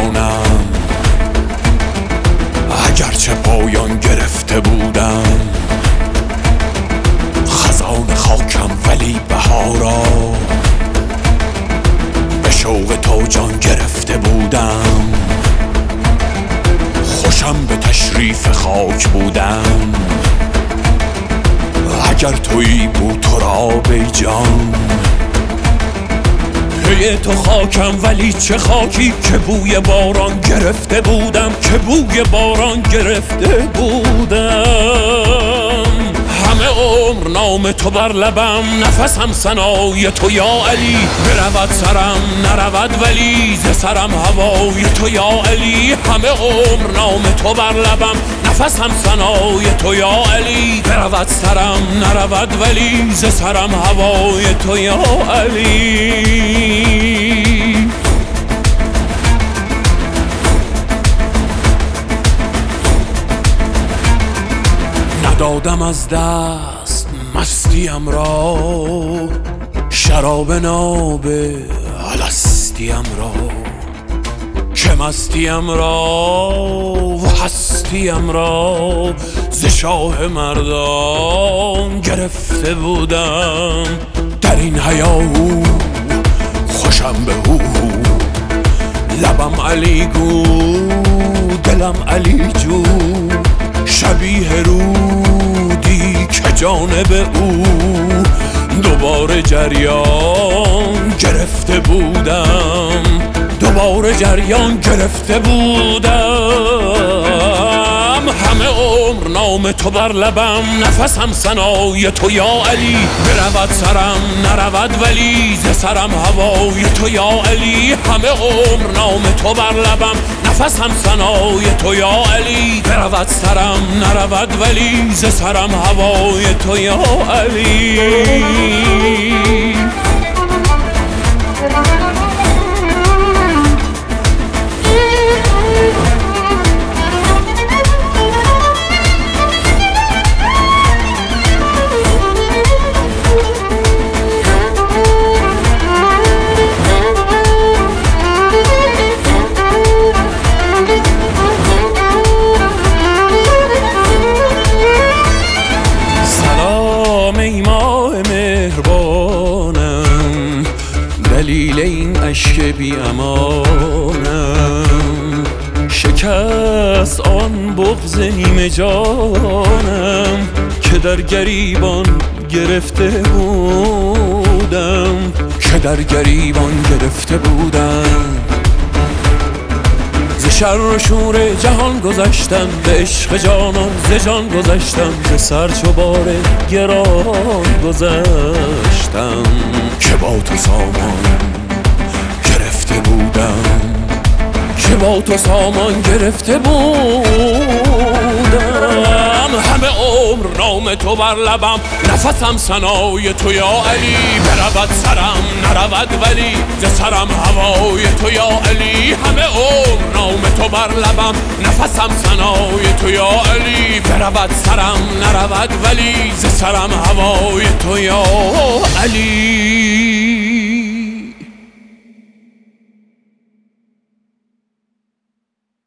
جانم، اگرچه پایان گرفته بودم. خزان خاکم ولی بهارا، به شوق تو جان گرفته بودم. خوشم به تشریف خاک بودم، اگر تویی بود تو را بی جان. پی تو خاکم ولی چه خاکی که بوی باران گرفته بودم، که بوی باران گرفته بودم. همه عمر نام تو بر لبم، نفسم ثنای تو یا علی. برود سرم نرود ولی ز سرم هوای تو یا علی. همه عمر نام تو بر لبم، نفسم ثنای تو یا علی. برود سرم نرود ولی ز سرم هوای تو یا علی. ندادم از دست مستیم را، شراب ناب الستیم را. که مستیم را و هستیم را ز شاه مردان گرفته بودم. در این هیاهو خوشم به هو، لبم علی گو دلم علی جو. شبیه رودی که جانب او دوباره جریان گرفته بودم. دوباره جریان گرفته بودم. همه عمر نام تو بر لبم، نفسم ثنای تو یا علی. برود سرم نرود ولی ز سرم هوای تو یا علی. همه عمر نام تو بر لبم، نفسم ثنای تو یا علی. برود سرم نرود ولی ز سرم هوای تو یا علی. دلیل این عشق بی امانم، شکست آن بغض نیمه جانم که در گریبان گرفته بودم. که در گریبان گرفته بودم. ز شر و شور جهان گذشتم، به عشق جانان ز جان گذشتم. ز سر چو بار گران گذشتم. که با تو سامان گرفته بودم، که با تو سامان گرفته بودم. همه عمر نام تو بر لبم، نفسم ثنای تو یا علی. برود سرم نرود ولی ز سرم هوای تو یا علی. همه عمر نام تو بر لبم، نفسم ثنای تو یا علی. برود سرم نرود ولی ز سرم هوای تو یا علی.